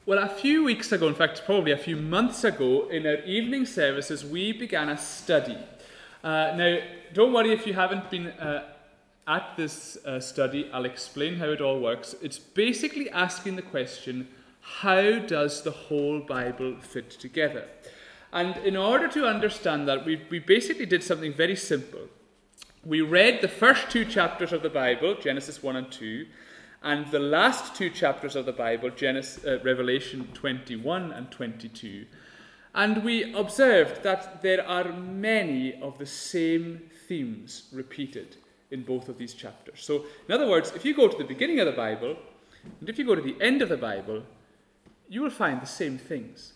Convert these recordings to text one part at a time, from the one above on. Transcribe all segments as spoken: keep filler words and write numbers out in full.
Well, a few weeks ago, in fact, probably a few months ago, in our evening services, we began a study. Uh, now, don't worry if you haven't been uh, at this uh, study. I'll explain how it all works. It's basically asking the question, how does the whole Bible fit together? And in order to understand that, we, we basically did something very simple. We read the first two chapters of the Bible, Genesis one and two, and the last two chapters of the Bible, Genesis, uh, Revelation twenty-one and twenty-two. And we observed that there are many of the same themes repeated in both of these chapters. So, in other words, if you go to the beginning of the Bible, and if you go to the end of the Bible, you will find the same things.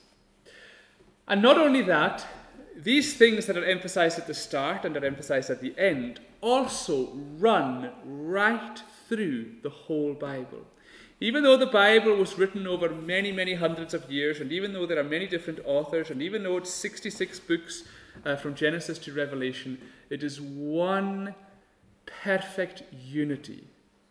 And not only that, these things that are emphasized at the start and are emphasized at the end also run right through the whole Bible. Even though the Bible was written over many, many hundreds of years, and even though there are many different authors, and even though it's sixty-six books uh, from Genesis to Revelation, it is one perfect unity.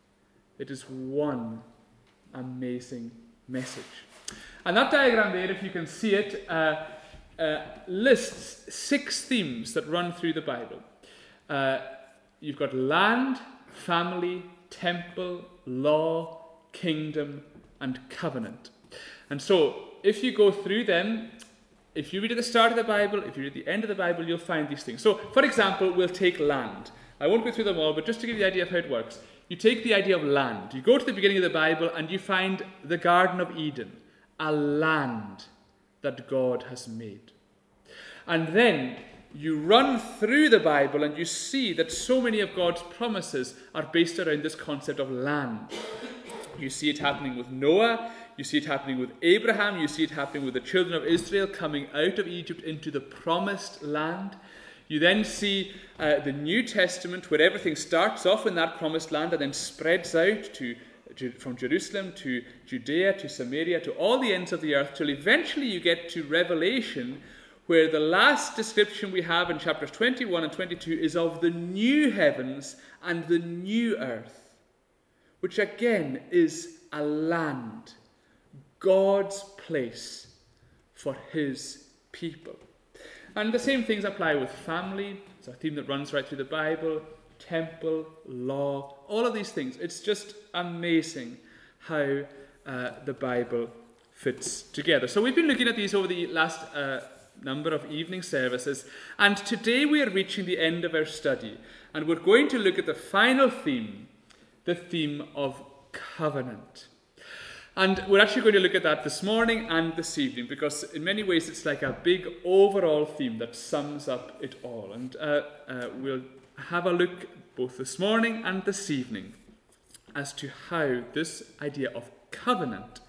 It is one amazing message. And that diagram there, if you can see it, uh, uh, lists six themes that run through the Bible. Uh, you've got land, family, temple, law, kingdom, and covenant. And so, if you go through them, if you read at the start of the Bible, if you read at the end of the Bible, you'll find these things. So, for example, we'll take land. I won't go through them all, but just to give you the idea of how it works. You take the idea of land. You go to the beginning of the Bible and you find the Garden of Eden, a land that God has made. And then you run through the Bible and you see that so many of God's promises are based around this concept of land. You see it happening with Noah, you see it happening with Abraham, you see it happening with the children of Israel coming out of Egypt into the promised land. You then see uh, the New Testament where everything starts off in that promised land and then spreads out to, to from Jerusalem to Judea to Samaria to all the ends of the earth till eventually you get to Revelation, where the last description we have in chapters twenty-one and twenty-two is of the new heavens and the new earth, which again is a land, God's place for his people. And the same things apply with family. It's a theme that runs right through the Bible, temple, law, all of these things. It's just amazing how uh, the Bible fits together. So we've been looking at these over the last uh, number of evening services, and today we are reaching the end of our study, and we're going to look at the final theme, the theme of covenant. And we're actually going to look at that this morning and this evening, because in many ways it's like a big overall theme that sums up it all. And uh, uh, we'll have a look both this morning and this evening as to how this idea of covenant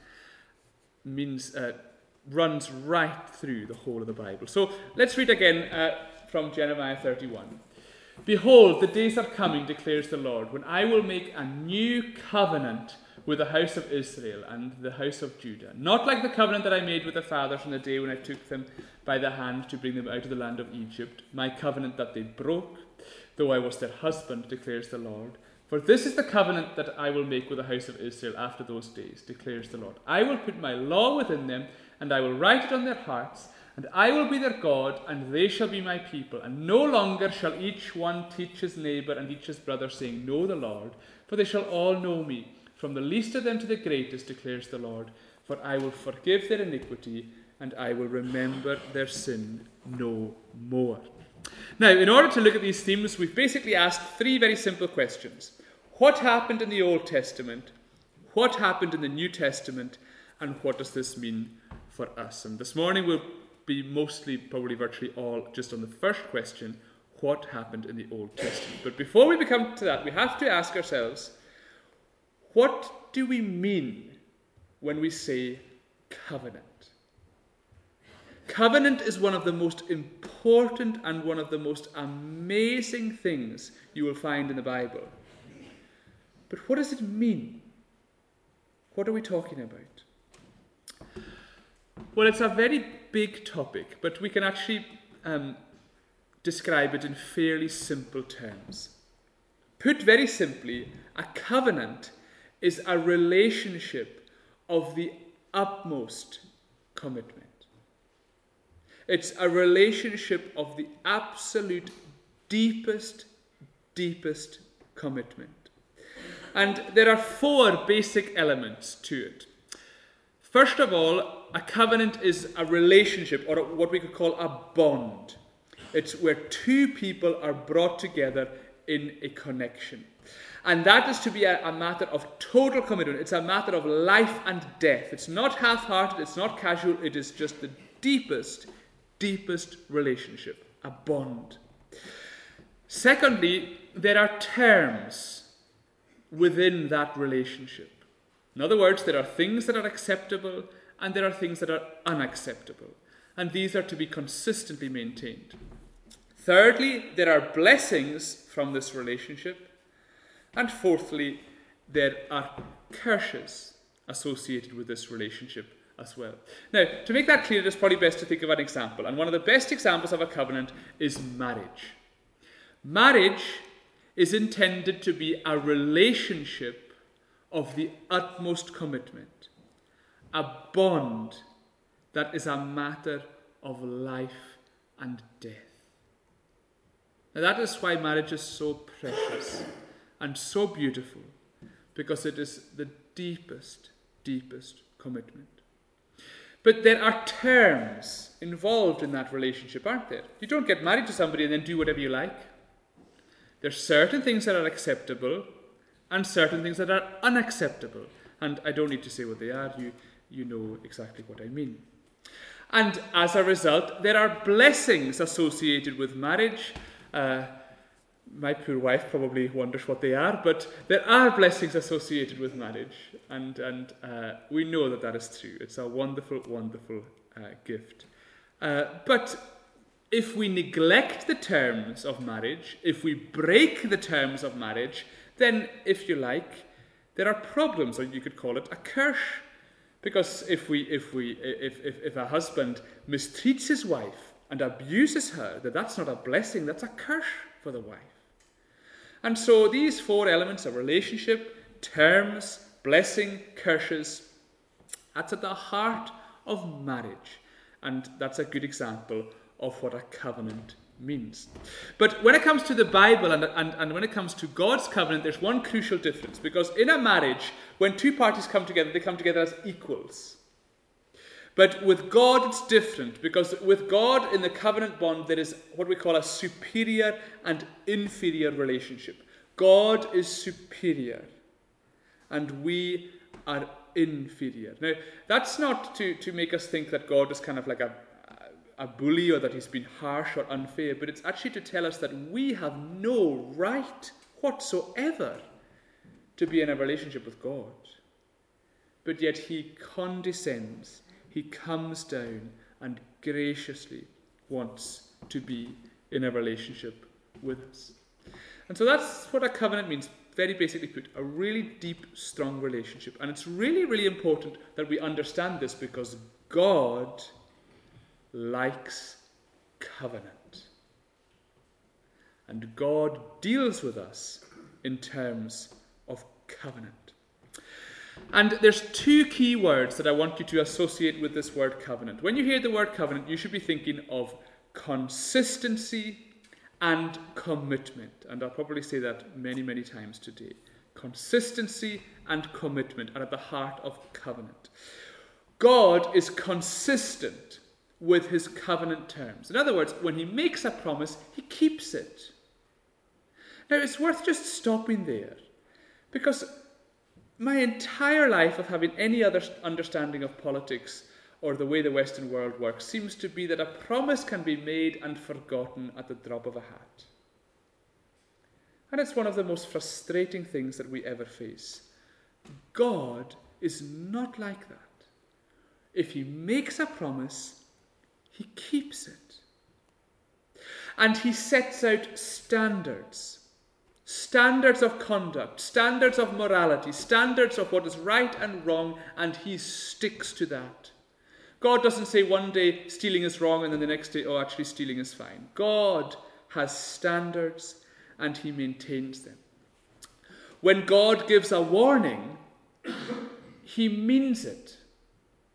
means uh, runs right through the whole of the Bible. So let's read again uh, from Jeremiah thirty-one. Behold, the days are coming, declares the Lord, when I will make a new covenant with the house of Israel and the house of Judah. Not like the covenant that I made with the fathers on the day when I took them by the hand to bring them out of the land of Egypt, my covenant that they broke, though I was their husband, declares the Lord. For this is the covenant that I will make with the house of Israel after those days, declares the Lord. I will put my law within them, and I will write it on their hearts, and I will be their God, and they shall be my people. And no longer shall each one teach his neighbour and each his brother, saying, Know the Lord, for they shall all know me, from the least of them to the greatest, declares the Lord. For I will forgive their iniquity, and I will remember their sin no more. Now, in order to look at these themes, we've basically asked three very simple questions. What happened in the Old Testament? What happened in the New Testament? And what does this mean for us? And this morning we'll be mostly, probably virtually all, just on the first question, what happened in the Old Testament? But before we come to that, we have to ask ourselves, what do we mean when we say covenant? Covenant is one of the most important and one of the most amazing things you will find in the Bible. But what does it mean? What are we talking about? Well, it's a very big topic, but we can actually um, describe it in fairly simple terms. Put very simply, a covenant is a relationship of the utmost commitment. It's a relationship of the absolute deepest, deepest commitment. And there are four basic elements to it. First of all, a covenant is a relationship, or what we could call a bond. It's where two people are brought together in a connection. And that is to be a, a matter of total commitment. It's a matter of life and death. It's not half-hearted, it's not casual, it is just the deepest, deepest relationship, a bond. Secondly, there are terms within that relationship. In other words, there are things that are acceptable and there are things that are unacceptable. And these are to be consistently maintained. Thirdly, there are blessings from this relationship. And fourthly, there are curses associated with this relationship as well. Now, to make that clear, it's probably best to think of an example. And one of the best examples of a covenant is marriage. Marriage is intended to be a relationship of the utmost commitment, a bond that is a matter of life and death. Now, that is why marriage is so precious and so beautiful, because it is the deepest, deepest commitment. But there are terms involved in that relationship, aren't there? You don't get married to somebody and then do whatever you like. There's certain things that are acceptable and certain things that are unacceptable. And I don't need to say what they are. You, you know exactly what I mean. And as a result, there are blessings associated with marriage. Uh, my poor wife probably wonders what they are, but there are blessings associated with marriage. And, and uh, we know that that is true. It's a wonderful, wonderful uh, gift. Uh, but if we neglect the terms of marriage, if we break the terms of marriage, then, if you like, there are problems, or you could call it a curse. Because if we, if we, if, if, if a husband mistreats his wife and abuses her, then that's not a blessing, that's a curse for the wife. And so these four elements of relationship, terms, blessing, curses, that's at the heart of marriage. And that's a good example of what a covenant means. But when it comes to the Bible and, and, and when it comes to God's covenant, there's one crucial difference. Because in a marriage, when two parties come together, they come together as equals. But with God, it's different. Because with God, in the covenant bond, there is what we call a superior and inferior relationship. God is superior, and we are inferior. Now, that's not to, to make us think that God is kind of like a a bully or that he's been harsh or unfair, but it's actually to tell us that we have no right whatsoever to be in a relationship with God. But yet he condescends, he comes down and graciously wants to be in a relationship with us. And so that's what a covenant means, very basically put, a really deep, strong relationship. And it's really, really important that we understand this, because God likes covenant. And God deals with us in terms of covenant. And there's two key words that I want you to associate with this word covenant. When you hear the word covenant, you should be thinking of consistency and commitment. And I'll probably say that many, many times today. Consistency and commitment are at the heart of covenant. God is consistent with his covenant terms. In other words, when he makes a promise, he keeps it. Now, it's worth just stopping there, because my entire life of having any other understanding of politics or the way the Western world works seems to be that a promise can be made and forgotten at the drop of a hat. And it's one of the most frustrating things that we ever face. God is not like that. If he makes a promise, he keeps it. And he sets out standards. Standards of conduct, standards of morality, standards of what is right and wrong, and he sticks to that. God doesn't say one day stealing is wrong and then the next day, oh, actually stealing is fine. God has standards and he maintains them. When God gives a warning, he means it.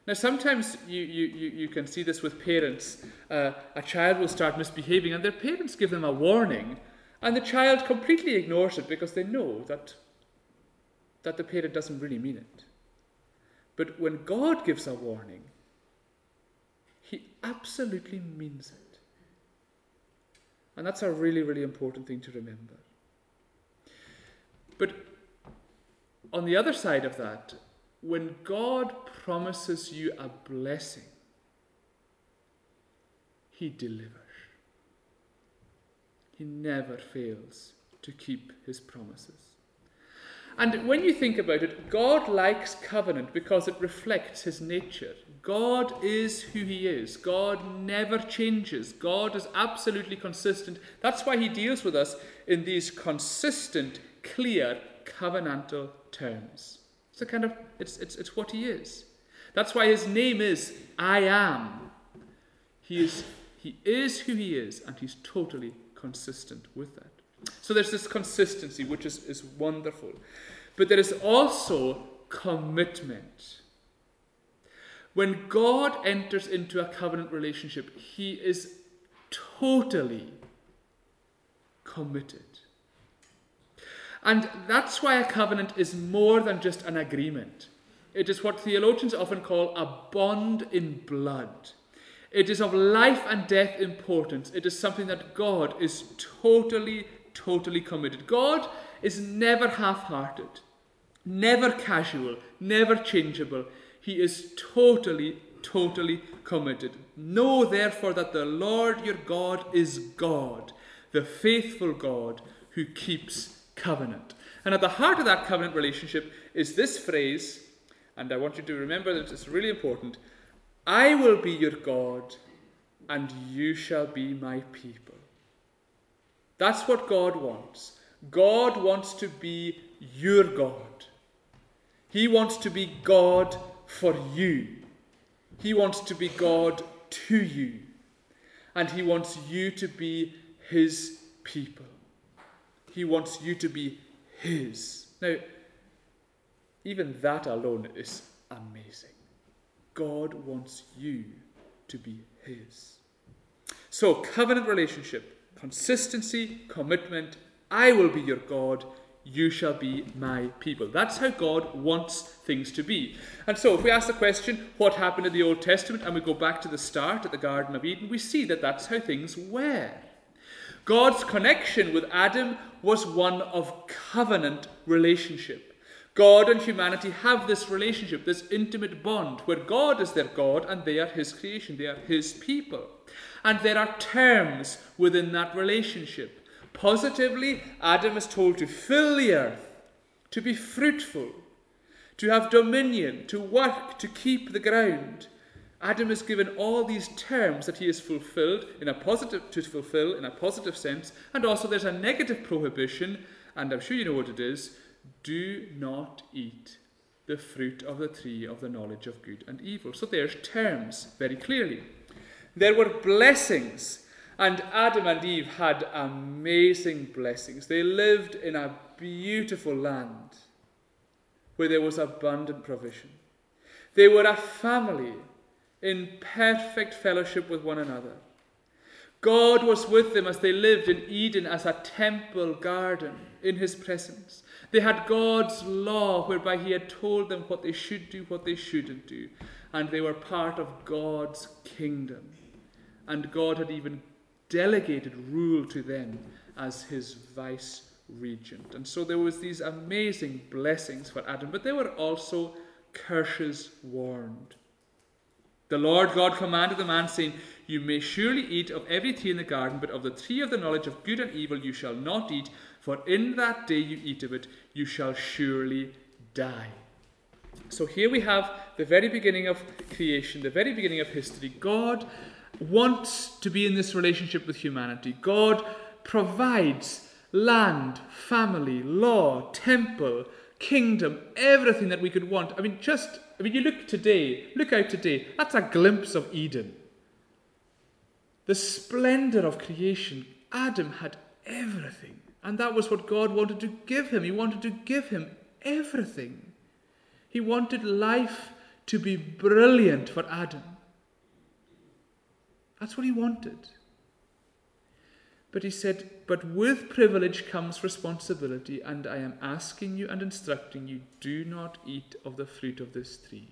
Now, sometimes you, you, you, you can see this with parents. Uh, a child will start misbehaving, and their parents give them a warning, and the child completely ignores it because they know that, that the parent doesn't really mean it. But when God gives a warning, he absolutely means it. And that's a really, really important thing to remember. But on the other side of that, when God promises you a blessing, he delivers. He never fails to keep his promises. And when you think about it, God likes covenant because it reflects his nature. God is who he is. God never changes. God is absolutely consistent. That's why he deals with us in these consistent, clear, covenantal terms. It's a kind of, it's, it's, it's what he is. That's why his name is I Am. He is, he is who he is, and he's totally consistent with that. So there's this consistency, which is, is wonderful. But there is also commitment. When God enters into a covenant relationship, he is totally committed. And that's why a covenant is more than just an agreement. It is what theologians often call a bond in blood. It is of life and death importance. It is something that God is totally, totally committed. God is never half-hearted, never casual, never changeable. He is totally, totally committed. Know therefore that the Lord your God is God, the faithful God who keeps covenant. And at the heart of that covenant relationship is this phrase, and I want you to remember that it's really important: I will be your God, and you shall be my people. That's what God wants. God wants to be your God. He wants to be God for you. He wants to be God to you. And he wants you to be his people. He wants you to be his. Now, even that alone is amazing. God wants you to be his. So, covenant relationship, consistency, commitment. I will be your God, you shall be my people. That's how God wants things to be. And so if we ask the question, what happened in the Old Testament, and we go back to the start at the Garden of Eden, we see that that's how things were. God's connection with Adam was one of covenant relationship. God and humanity have this relationship, this intimate bond, where God is their God and they are his creation, they are his people. And there are terms within that relationship. Positively, Adam is told to fill the earth, to be fruitful, to have dominion, to work, to keep the ground. Adam is given all these terms that he is fulfilled in a positive, to fulfill in a positive sense, and also there's a negative prohibition, and I'm sure you know what it is: do not eat the fruit of the tree of the knowledge of good and evil. So there's terms very clearly. There were blessings. And Adam and Eve had amazing blessings. They lived in a beautiful land where there was abundant provision. They were a family in perfect fellowship with one another. God was with them as they lived in Eden as a temple garden in his presence. They had God's law whereby he had told them what they should do, what they shouldn't do. And they were part of God's kingdom. And God had even delegated rule to them as his vice regent. And so there was these amazing blessings for Adam, but there were also curses warned. The Lord God commanded the man, saying, you may surely eat of every tree in the garden, but of the tree of the knowledge of good and evil you shall not eat, for in that day you eat of it, you shall surely die. So here we have the very beginning of creation, the very beginning of history. God wants to be in this relationship with humanity. God provides land, family, law, temple, kingdom, everything that we could want. I mean, just, I mean, you look today, look out today, that's a glimpse of Eden. The splendor of creation. Adam had everything. And that was what God wanted to give him. He wanted to give him everything. He wanted life to be brilliant for Adam. That's what he wanted. But he said, but with privilege comes responsibility, and I am asking you and instructing you, do not eat of the fruit of this tree.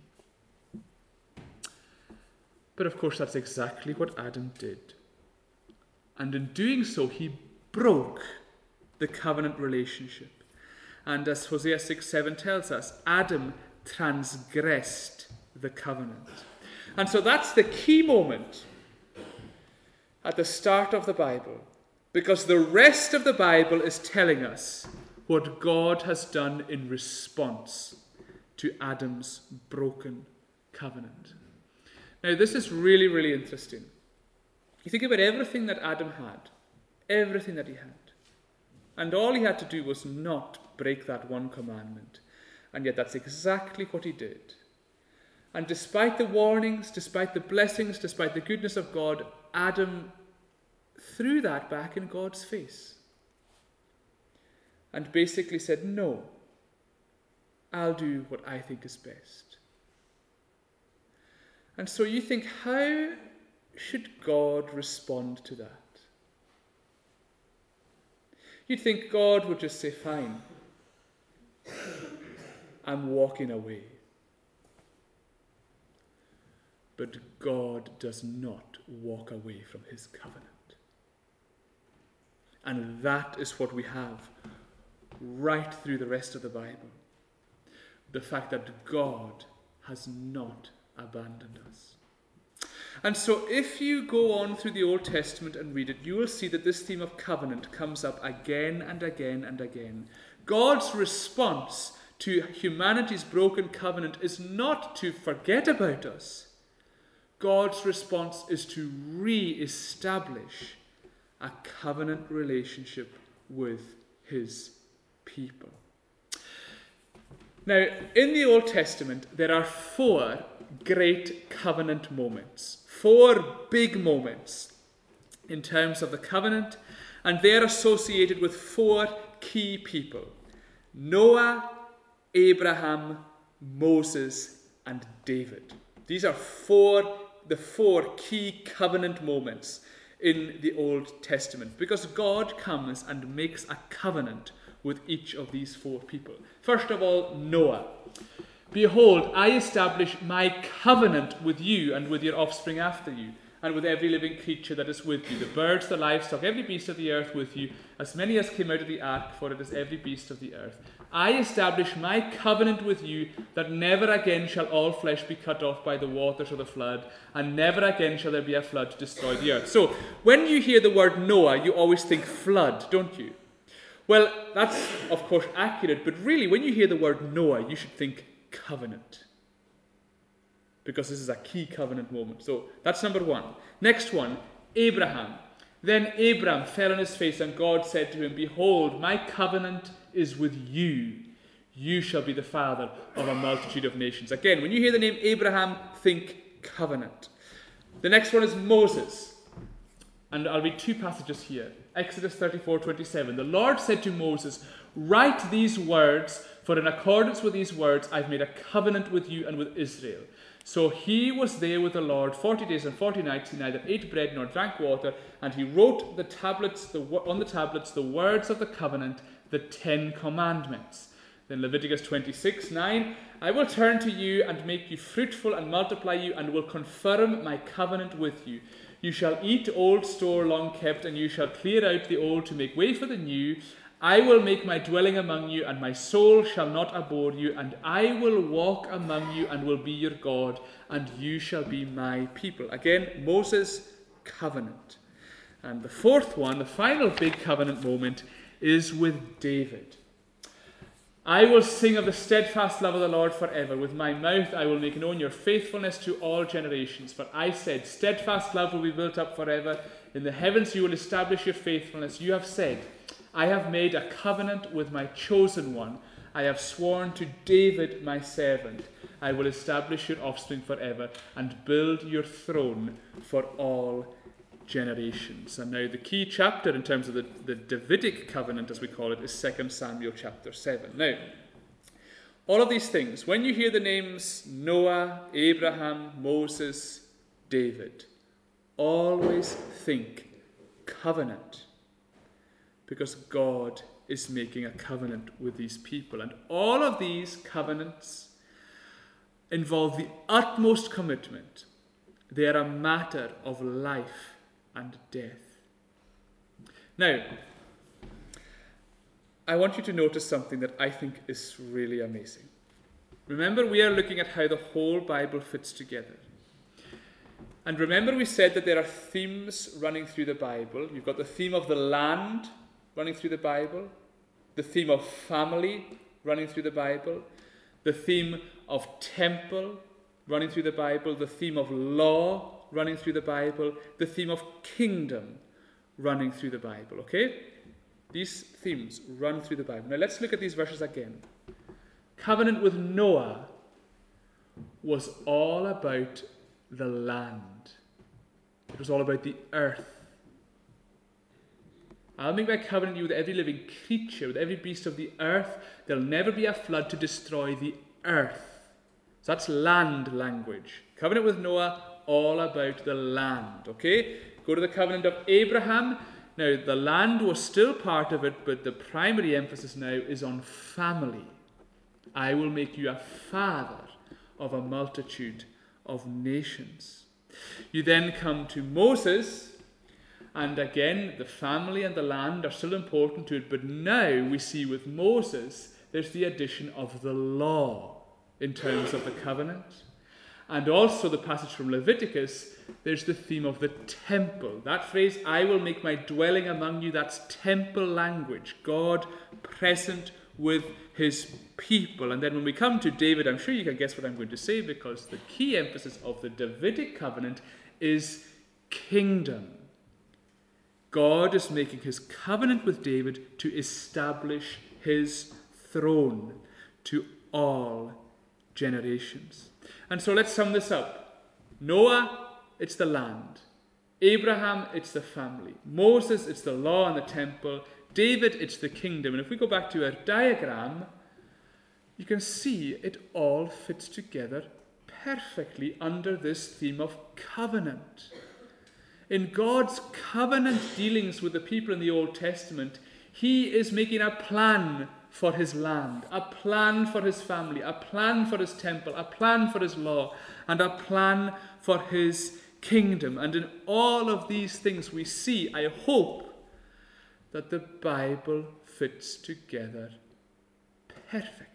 But of course, that's exactly what Adam did. And in doing so, he broke the covenant relationship. And as Hosea six seven tells us, Adam transgressed the covenant. And so that's the key moment at the start of the Bible, because the rest of the Bible is telling us what God has done in response to Adam's broken covenant. Now, this is really, really interesting. You think about everything that Adam had, everything that he had, and all he had to do was not break that one commandment. And yet that's exactly what he did. And despite the warnings, despite the blessings, despite the goodness of God, Adam threw that back in God's face and basically said, no, I'll do what I think is best. And so you think, how should God respond to that? You'd think God would just say, fine, I'm walking away. But God does not walk away from his covenant. And that is what we have right through the rest of the Bible. The fact that God has not abandoned us. And so if you go on through the Old Testament and read it, you will see that this theme of covenant comes up again and again and again. God's response to humanity's broken covenant is not to forget about us. God's response is to re-establish a covenant relationship with his people. Now, in the Old Testament, there are four great covenant moments. Four big moments in terms of the covenant, and they're associated with four key people: Noah, Abraham, Moses, and David. These are four, the four key covenant moments in the Old Testament, because God comes and makes a covenant with each of these four people. First of all, Noah. Behold, I establish my covenant with you and with your offspring after you, and with every living creature that is with you, the birds, the livestock, every beast of the earth with you, as many as came out of the ark, for it is every beast of the earth. I establish my covenant with you, that never again shall all flesh be cut off by the waters or the flood, and never again shall there be a flood to destroy the earth. So, when you hear the word Noah, you always think flood, don't you? Well, that's of course accurate, but really when you hear the word Noah, you should think covenant, because this is a key covenant moment. So that's number one. Next one, Abraham. Then Abram fell on his face, and God said to him, behold, my covenant is with you. You shall be the father of a multitude of nations. Again, when you hear the name Abraham, think covenant. The next one is Moses. And I'll read two passages here. Exodus thirty-four twenty-seven. The Lord said to Moses, write these words, for in accordance with these words I've made a covenant with you and with Israel. So he was there with the Lord forty days and forty nights. He neither ate bread nor drank water, and he wrote the tablets, the, on the tablets the words of the covenant, the Ten Commandments. Then Leviticus twenty-six nine, I will turn to you and make you fruitful and multiply you, and will confirm my covenant with you. You shall eat old store long kept, and you shall clear out the old to make way for the new. I will make my dwelling among you, and my soul shall not abhor you, and I will walk among you and will be your God, and you shall be my people. Again, Moses' covenant. And the fourth one, the final big covenant moment, is with David. I will sing of the steadfast love of the Lord forever. With my mouth I will make known your faithfulness to all generations. For I said, steadfast love will be built up forever. In the heavens you will establish your faithfulness. You have said, I have made a covenant with my chosen one. I have sworn to David my servant. I will establish your offspring forever and build your throne for all generations. And now the key chapter in terms of the, the Davidic covenant, as we call it, is Second Samuel chapter seven. Now, All of these things, when you hear the names Noah, Abraham, Moses, David, always think covenant, because God is making a covenant with these people. And all of these covenants involve the utmost commitment. They are a matter of life and death. Now, I want you to notice something that I think is really amazing. Remember, we are looking at how the whole Bible fits together. And remember, we said that there are themes running through the Bible. You've got the theme of the land running through the Bible, the theme of family running through the Bible, the theme of temple running through the Bible, the theme of law running through the Bible, the theme of kingdom running through the Bible, okay? These themes run through the Bible. Now let's look at these verses again. Covenant with Noah was all about the land. It was all about the earth. I'll make my covenant with you with every living creature, with every beast of the earth. There'll never be a flood to destroy the earth. So that's land language. Covenant with Noah, all about the land. Okay? Go to the covenant of Abraham. Now, the land was still part of it, but the primary emphasis now is on family. I will make you a father of a multitude of nations. You then come to Moses, and again, the family and the land are still important to it, but now we see with Moses, there's the addition of the law in terms of the covenant. And also the passage from Leviticus, there's the theme of the temple. That phrase, I will make my dwelling among you, that's temple language. God present with his people. And then when we come to David, I'm sure you can guess what I'm going to say, because the key emphasis of the Davidic covenant is kingdom. God is making his covenant with David to establish his throne to all generations. And so let's sum this up. Noah, it's the land. Abraham, it's the family. Moses, it's the law and the temple. David, it's the kingdom. And if we go back to our diagram, you can see it all fits together perfectly under this theme of covenant. In God's covenant dealings with the people in the Old Testament, he is making a plan for his land, a plan for his family, a plan for his temple, a plan for his law, and a plan for his kingdom. And in all of these things we see, I hope, that the Bible fits together perfectly.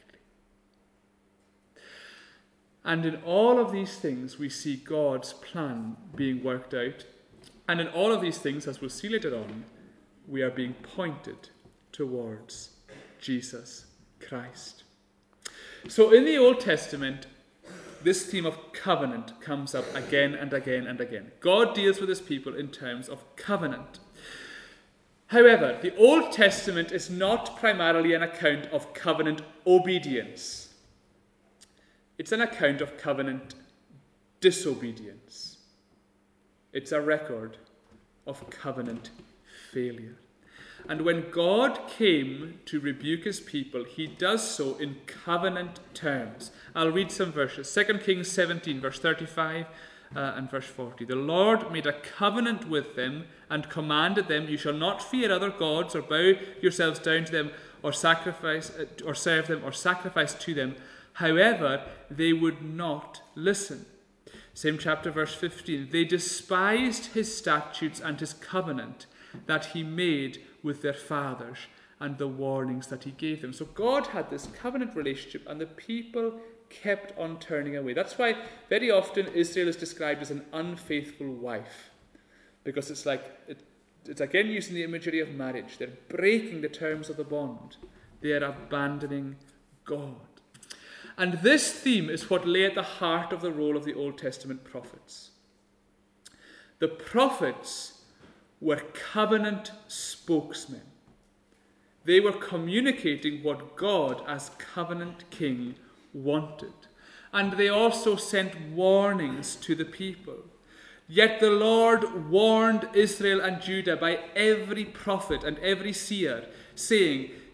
And in all of these things we see God's plan being worked out. And in all of these things, as we'll see later on, we are being pointed towards Jesus Christ. So in the Old Testament, this theme of covenant comes up again and again and again. God deals with his people in terms of covenant. However, the Old Testament is not primarily an account of covenant obedience. It's an account of covenant disobedience. It's a record of covenant failure. And when God came to rebuke his people, he does so in covenant terms. I'll read some verses. Second Kings seventeen, verse thirty-five uh, and verse forty. The Lord made a covenant with them and commanded them, you shall not fear other gods or bow yourselves down to them or sacrifice uh, or serve them or sacrifice to them. However, they would not listen. Same chapter, verse fifteen. They despised his statutes and his covenant that he made with their fathers and the warnings that he gave them. So God had this covenant relationship and the people kept on turning away. That's why very often Israel is described as an unfaithful wife. Because it's like, it, it's again using the imagery of marriage. They're breaking the terms of the bond. They are abandoning God. And this theme is what lay at the heart of the role of the Old Testament prophets. The prophets were covenant spokesmen. They were communicating what God, as covenant king, wanted. And they also sent warnings to the people. Yet the Lord warned Israel and Judah by every prophet and every seer, saying,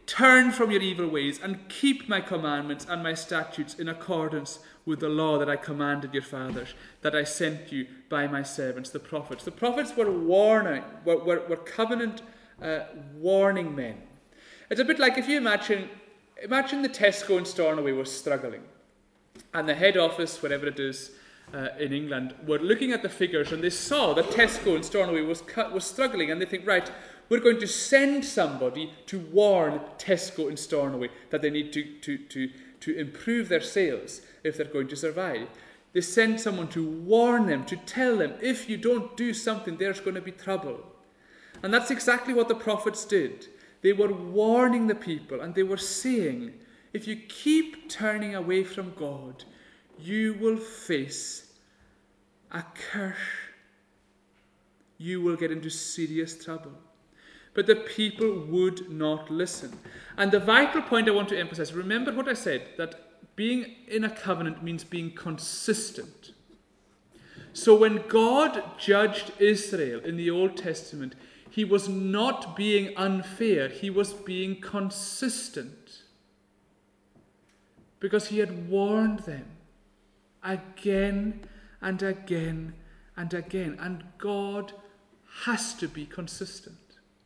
turn from your evil ways and keep my commandments and my statutes in accordance with the law that I commanded your fathers, that I sent you by my servants, the prophets. The prophets were warning, were, were, were covenant uh, warning men. It's a bit like if you imagine, imagine the Tesco in Stornoway was struggling, and the head office, whatever it is, uh, in England, were looking at the figures, and they saw that Tesco in Stornoway was cut, was struggling, and they think, right, we're going to send somebody to warn Tesco in Stornoway that they need to, to, to, to improve their sales if they're going to survive. They send someone to warn them, to tell them, if you don't do something, there's going to be trouble. And that's exactly what the prophets did. They were warning the people, and they were saying, if you keep turning away from God, you will face a curse. You will get into serious trouble. But the people would not listen. And the vital point I want to emphasize, remember what I said, that being in a covenant means being consistent. So when God judged Israel in the Old Testament, he was not being unfair, he was being consistent. Because he had warned them again and again and again. And God has to be consistent.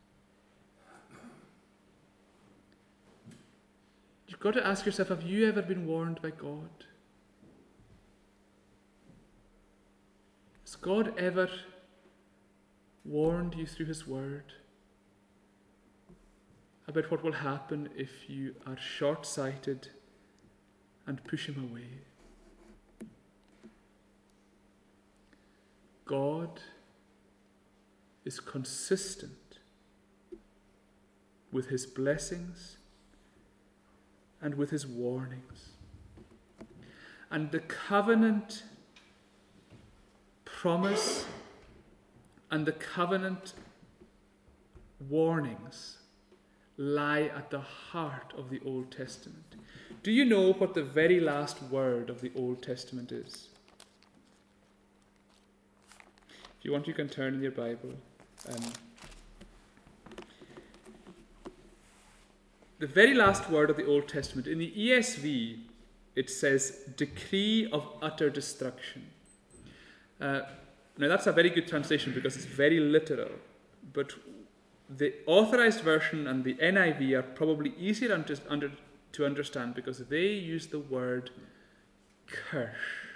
You've got to ask yourself, have you ever been warned by God? Has God ever warned you through his word about what will happen if you are short-sighted and push him away? God is consistent with his blessings and with his warnings. And the covenant promise and the covenant warnings lie at the heart of the Old Testament. Do you know what the very last word of the Old Testament is? If you want, you can turn in your Bible. Um, The very last word of the Old Testament, in the E S V, it says, decree of utter destruction. Uh, now that's a very good translation because it's very literal, but the authorized version and the N I V are probably easier under, under, to understand because they use the word curse.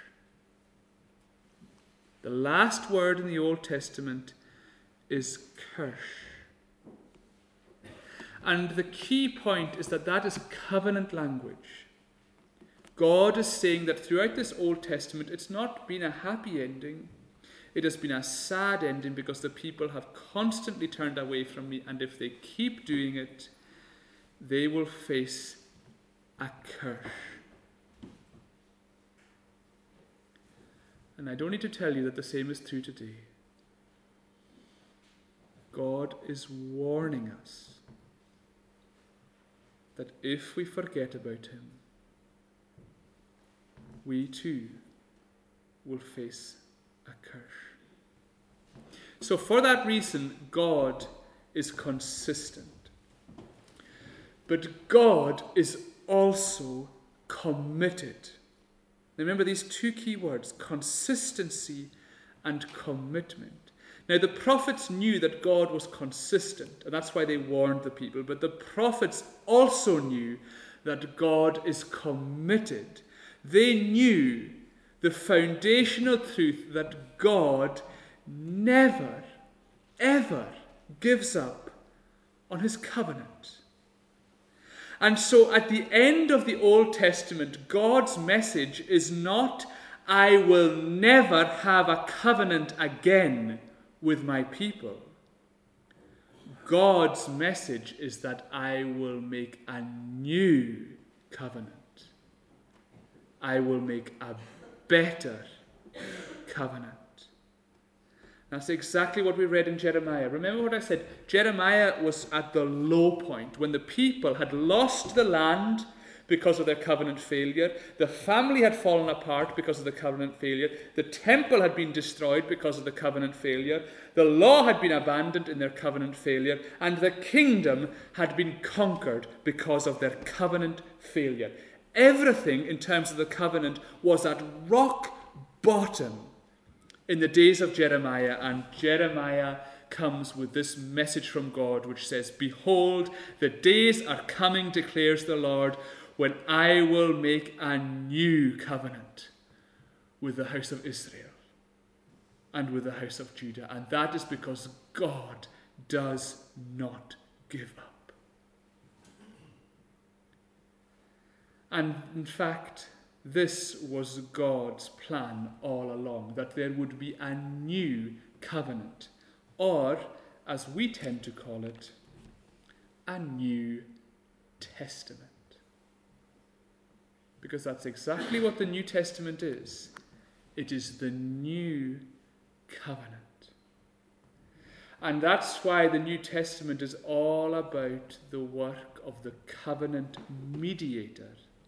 The last word in the Old Testament is curse. And the key point is that that is covenant language. God is saying that throughout this Old Testament, it's not been a happy ending. It has been a sad ending because the people have constantly turned away from me, and if they keep doing it, they will face a curse. And I don't need to tell you that the same is true today. God is warning us that if we forget about him, we too will face a curse. So for that reason, God is consistent. But God is also committed. Remember these two key words, consistency and commitment. Now, the prophets knew that God was consistent, and that's why they warned the people. But the prophets also knew that God is committed. They knew the foundational truth that God never, ever gives up on his covenant. And so at the end of the Old Testament, God's message is not, I will never have a covenant again with my people. God's message is that I will make a new covenant. I will make a better covenant. That's exactly what we read in Jeremiah. Remember what I said? Jeremiah was at the low point when the people had lost the land, because of their covenant failure. The family had fallen apart because of the covenant failure. The temple had been destroyed because of the covenant failure. The law had been abandoned in their covenant failure. And the kingdom had been conquered because of their covenant failure. Everything in terms of the covenant was at rock bottom in the days of Jeremiah. And Jeremiah comes with this message from God which says, "Behold, the days are coming, declares the Lord, when I will make a new covenant with the house of Israel and with the house of Judah." And that is because God does not give up. And in fact, this was God's plan all along, that there would be a new covenant, or, as we tend to call it, a New Testament. Because that's exactly what the New Testament is. It is the new covenant. And that's why the New Testament is all about the work of the covenant mediator,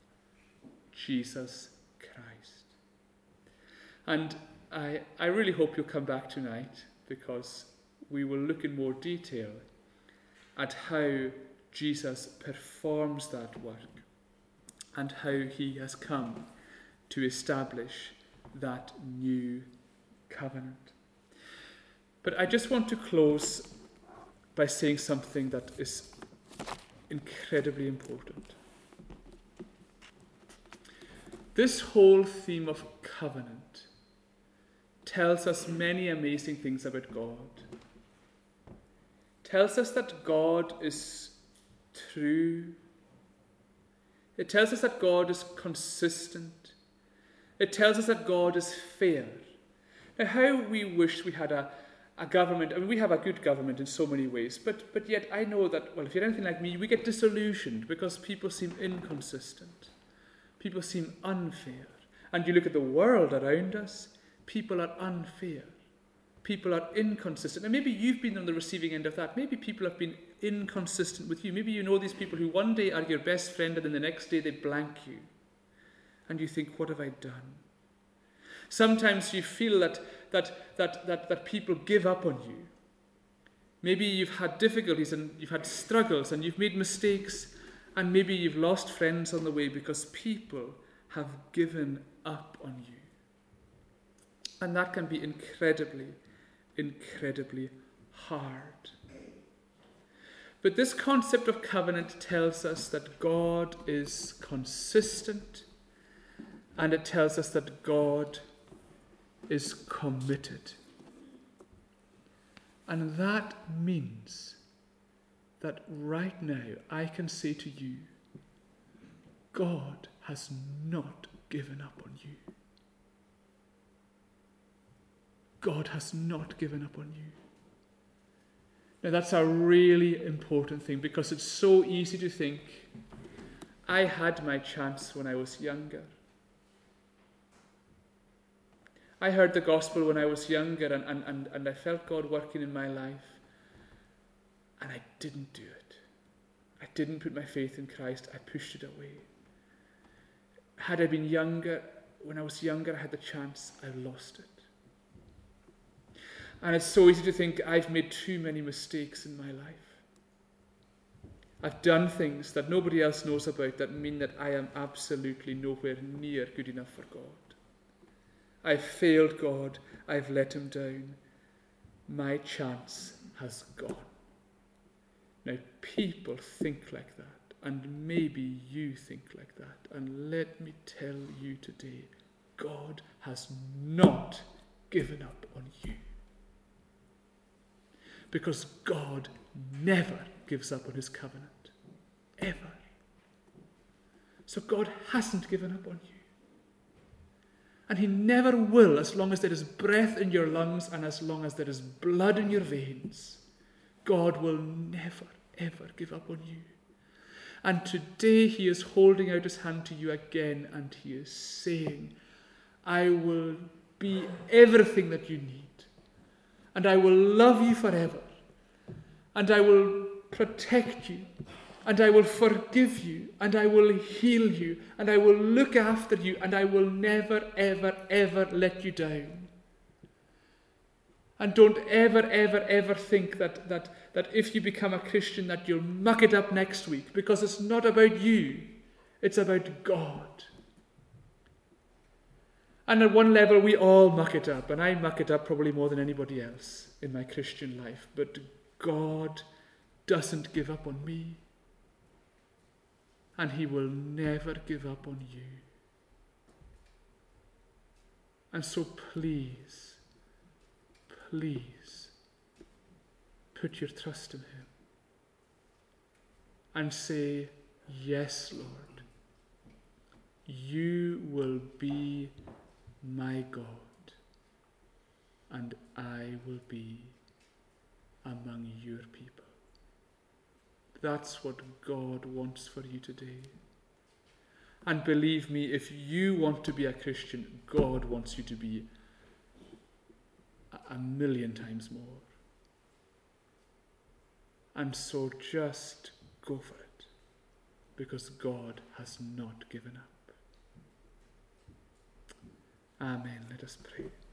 Jesus Christ. And I, I really hope you'll come back tonight, because we will look in more detail at how Jesus performs that work and how he has come to establish that new covenant. But I just want to close by saying something that is incredibly important. This whole theme of covenant tells us many amazing things about God. Tells us that God is true. It tells us that God is consistent. It tells us that God is fair. Now, how we wish we had a, a government. I mean, we have a good government in so many ways, but, but yet I know that, well, if you're anything like me, we get disillusioned because people seem inconsistent. People seem unfair. And you look at the world around us, people are unfair. People are inconsistent. And maybe you've been on the receiving end of that. Maybe people have been inconsistent with you. Maybe you know these people who one day are your best friend and then the next day they blank you. And you think, what have I done? Sometimes you feel that, that, that, that, that people give up on you. Maybe you've had difficulties and you've had struggles and you've made mistakes, and maybe you've lost friends on the way because people have given up on you. And that can be incredibly, incredibly hard. But this concept of covenant tells us that God is consistent, and it tells us that God is committed. And that means that right now I can say to you, God has not given up on you. God has not given up on you. Now that's a really important thing, because it's so easy to think, I had my chance when I was younger. I heard the gospel when I was younger, and, and, and, and I felt God working in my life, and I didn't do it. I didn't put my faith in Christ. I pushed it away. Had I been younger, when I was younger, I had the chance. I lost it. And it's so easy to think I've made too many mistakes in my life. I've done things that nobody else knows about that mean that I am absolutely nowhere near good enough for God. I've failed God. I've let him down. My chance has gone. Now, people think like that, and maybe you think like that. And let me tell you today, God has not given up on you. Because God never gives up on his covenant. Ever. So God hasn't given up on you. And he never will, as long as there is breath in your lungs and as long as there is blood in your veins. God will never, ever give up on you. And today he is holding out his hand to you again, and he is saying, I will be everything that you need. And I will love you forever. And I will protect you. and I will forgive you, and I will heal you, and I will look after you, and I will never, ever, ever let you down. And don't ever, ever, ever think that, that, that if you become a Christian that you'll muck it up next week, because it's not about you, it's about God. And at one level we all muck it up, and I muck it up probably more than anybody else in my Christian life, but God doesn't give up on me, and he will never give up on you. And so please, Please put your trust in him and say, yes, Lord, you will be my God, and I will be among your people. That's what God wants for you today. And believe me, if you want to be a Christian, God wants you to be a million times more. And so just go for it, because God has not given up. Amen. Let us pray.